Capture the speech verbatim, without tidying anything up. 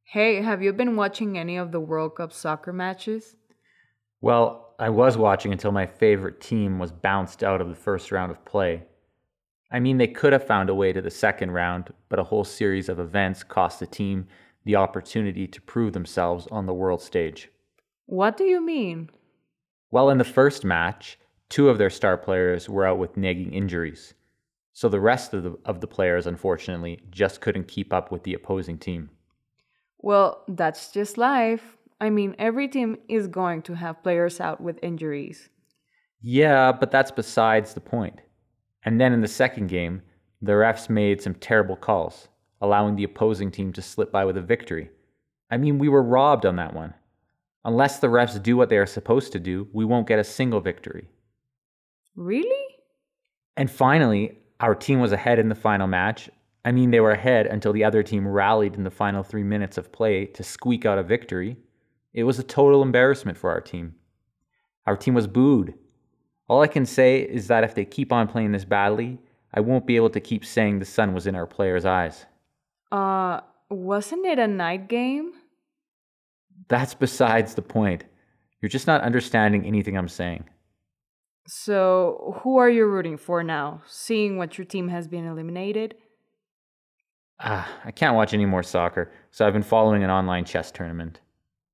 Hey, have you been watching any of the World Cup soccer matches? Well, I was watching until my favorite team was bounced out of the first round of play. I mean, they could have found a way to the second round, but a whole series of events cost the team the opportunity to prove themselves on the world stage. What do you mean? Well, in the first match, two of their star players were out with nagging injuries, so the rest of the, of the players, unfortunately, just couldn't keep up with the opposing team. Well, that's just life. I mean, every team is going to have players out with injuries. Yeah, but that's besides the point. And then in the second game, the refs made some terrible calls, allowing the opposing team to slip by with a victory. I mean, we were robbed on that one. Unless the refs do what they are supposed to do, we won't get a single victory. Really? And finally, our team was ahead in the final match. I mean, they were ahead until the other team rallied in the final three minutes of play to squeak out a victory. It was a total embarrassment for our team. Our team was booed. All I can say is that if they keep on playing this badly, I won't be able to keep saying the sun was in our players' eyes. Uh, wasn't it a night game? That's besides the point. You're just not understanding anything I'm saying. So, who are you rooting for now, seeing what your team has been eliminated? Ah, I can't watch any more soccer, so I've been following an online chess tournament.